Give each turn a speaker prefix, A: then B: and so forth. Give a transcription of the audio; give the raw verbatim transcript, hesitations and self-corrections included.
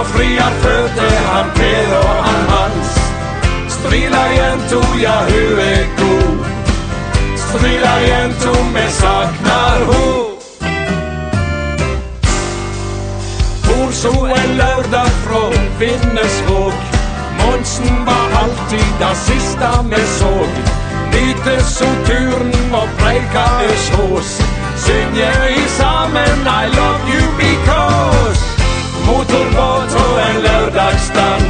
A: og friar fødte han Per og han Hans. Strila jento, ja hun er god. Strila jento, me saknar ho. Hun så en lørdag fra Vinnesvåg. Monsen var alltid det siste vi såg. Nyte så turen og preika øs hos. Synge i sammen I love you because. Motorbåt og en lørdagsdag.